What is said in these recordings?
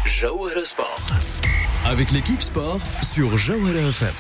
Jawahara Sport. Avec l'équipe sport sur Jawahara FM.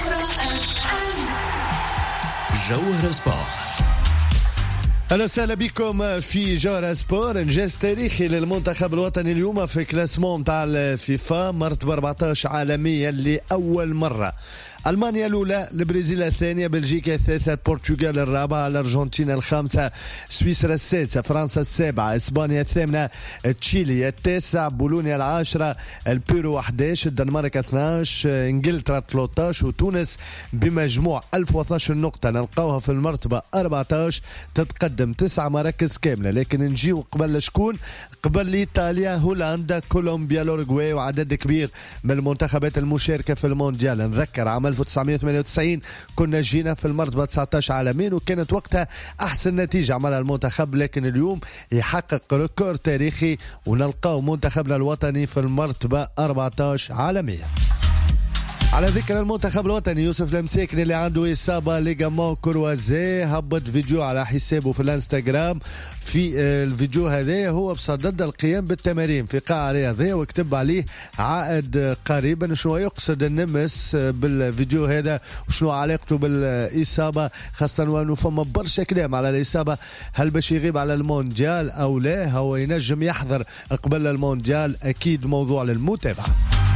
Jawahara Sport. أهلا وسهلا بكم في جوهرة سبور. إنجاز تاريخي للمنتخب الوطني اليوم في كلاسمون تاع الفيفا، مرتبة 14 عالميا لأول مرة. ألمانيا الأولى، البرازيل الثانية، بلجيكا الثالثة، البرتغال الرابعة، الأرجنتين الخامسة، سويسرا السادسة، فرنسا السابعة، إسبانيا الثامنة، تشيلي التاسع، بولونيا العاشرة، البيرو 11، الدنمارك 12، إنجلترا 13، وتونس بمجموع 1012 نقطة نلقاوها في المرتبة 14، تتقدم 9 مراكز كاملة. لكن نجيو قبل شكون؟ قبل إيطاليا، هولندا، كولومبيا، الأوروغواي، وعدد كبير من المنتخبات المشاركة في المونديال. نذكر عام 1998 كنا جينا في المرتبة 19 عالميا، وكانت وقتها أحسن نتيجة عملها المنتخب، لكن اليوم يحقق ريكور تاريخي ونلقاو منتخبنا الوطني في المرتبة 14 عالميا. على ذكر المنتخب الوطني، يوسف المساكني اللي عنده إصابة ليغامون كروازي هبط فيديو على حسابه في الانستغرام. في الفيديو هذا هو بصدد القيام بالتمارين في قاعة رياضية، وكتب عليه عائد قريبا. شنو يقصد النمس بالفيديو هذا وشنو علاقته بالإصابة، خاصة وأنه فما برشا كلام على الإصابة، هل باش يغيب على المونديال أو لا؟ هو ينجم يحضر قبل المونديال، أكيد موضوع للمتابعة.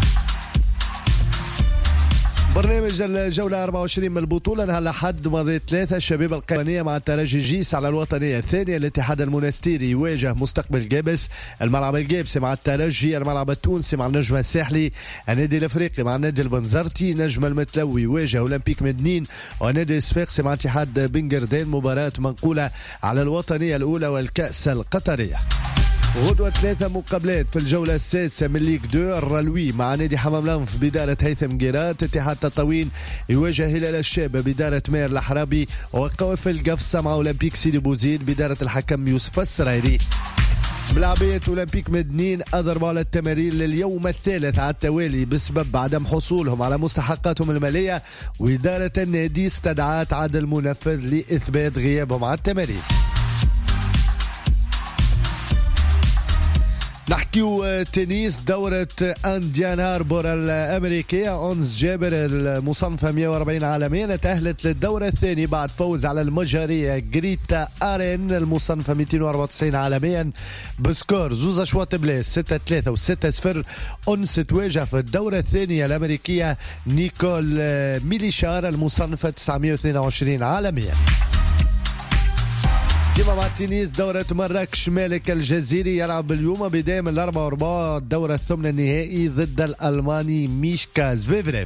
برنامج الجولة 24 من البطولة نهار الأحد ماضي 3، الشباب القيروانية مع الترجي جيس على الوطنية الثانية. الاتحاد المنستيري يواجه مستقبل جابس، الملعب الجابسي مع الترجي، الملعب التونسي مع النجم الساحلي، النادي الافريقي مع النادي البنزرتي، نجم المتلوي يواجه اولمبيك مدنين، والنادي الصفاقسي مع اتحاد بنجردين. مباراة منقولة على الوطنية الأولى والكأس القطرية. غدوة 3 مقابلات في الجولة السادسة من ليغ 2. الرلوي مع نادي حمام لنف بدارة هيثم جيرات، اتحاد تطاوين يواجه هلال الشابة بدارة ماهر الحرابي، وقوافل القفصة مع أولمبيك سيدي بوزيد بدارة الحكم يوسف السرايري. ملاعبية أولمبيك مدنين أضربوا على التمارين لليوم الثالث على التوالي بسبب عدم حصولهم على مستحقاتهم المالية، وإدارة النادي استدعت عدل منفذ لإثبات غيابهم على التمارين. نحكيو تنس. دورة أنديان هاربور الأمريكية، أونز جابر المصنفة 140 عالميا تأهلت للدورة الثانية بعد فوز على المجرية جريتا أرين المصنفة 294 عالميا بسكور 2 أشواط بلاس 6-3 و6-0. أونز تواجه في الدورة الثانية الأمريكية نيكول ميليشار المصنفة 922 عالميا. كما مع التنس، دورة مراكش مالك الجزيري يلعب اليوم بداية من الأربعة وربع الدورة الثمن النهائي ضد الألماني ميشكا زفيفريف.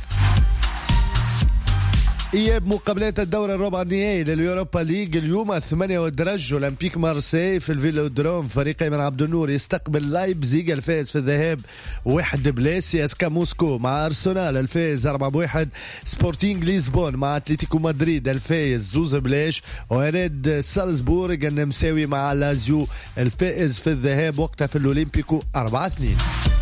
إياب مقابلات الدورة الربع النهائي لليوروبا ليج اليوم 8 والدرج. أولمبيك مارسي في الفيلودروم، فريق أيمن عبد النور يستقبل لايبزيغ الفائز في الذهاب 1-0. سياسكا موسكو مع أرسنال الفائز 4-1. سبورتينغ لشبونة مع أتلتيكو مدريد الفائز 2-0. وريد سالزبورغ النمساوي مع لازيو الفائز في الذهاب وقتها في الأولمبيكو 4-2.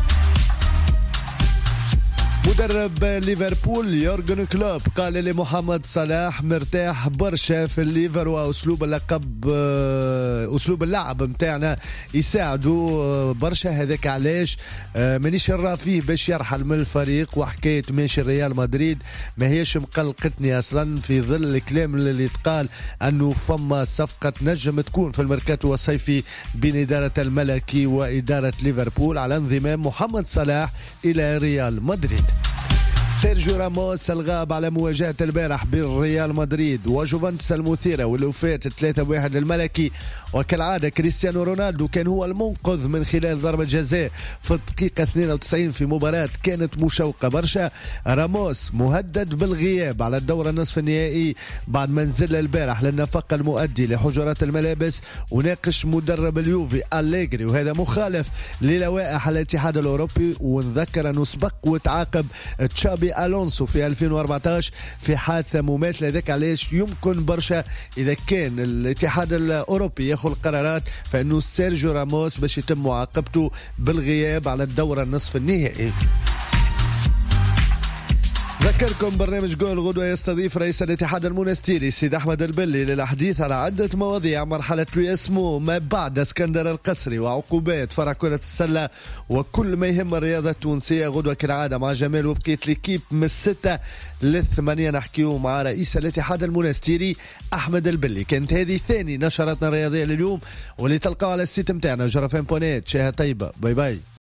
مدرب ليفربول يورجن كلوب قال لمحمد صلاح مرتاح برشا في الليفر، وأسلوب اللقب أسلوب اللعب متاعنا يساعدوا برشا. هذاك علاش مانيش نرى فيه باش يرحل من الفريق، وحكاية ماشي ريال مدريد ما هيش مقلقتني أصلا في ظل الكلام اللي يتقال أنه فما صفقة نجم تكون في الميركاتو الصيفي بين إدارة الملكي وإدارة ليفربول على انضمام محمد صلاح إلى ريال مدريد. سيرجيو راموس الغاب على مواجهة البارح بين ريال مدريد وجوفنتوس المثيرة واللي فاتت 3-1 للملكي، وكالعادة كريستيانو رونالدو كان هو المنقذ من خلال ضربة جزاء في الدقيقة 92 في مباراة كانت مشوقة برشا. راموس مهدد بالغياب على الدورة النصف النهائي بعد ما نزل البارح للنفق المؤدي لحجرات الملابس، وناقش مدرب اليوفي أليغري، وهذا مخالف للوائح الاتحاد الأوروبي. ونذكر أنه سبق وتعاقب تشابي ألونسو في 2014 في حادثة مماثلة. ذاك علاش يمكن برشا إذا كان الاتحاد الأوروبي ياخذ قرارات فإنه سيرجيو راموس باش يتم معاقبته بالغياب على الدورة النصف النهائي. ذكركم برنامج جول غدوة يستضيف رئيس الاتحاد المونستيري سيد أحمد البلي للحديث على عدة مواضيع: مرحلة رياسمو ما بعد اسكندر القسري وعقوبات فرع كرة السلة وكل ما يهم الرياضة التونسية. غدوة كالعادة مع جمال وبقية ليكيب من 6 ل8 نحكيو مع رئيس الاتحاد المونستيري أحمد البلي. كانت هذه ثاني نشرتنا الرياضية لليوم واللي تلقاو على السيت متاعنا جرفان بونيت. شاهد طيبة، باي باي.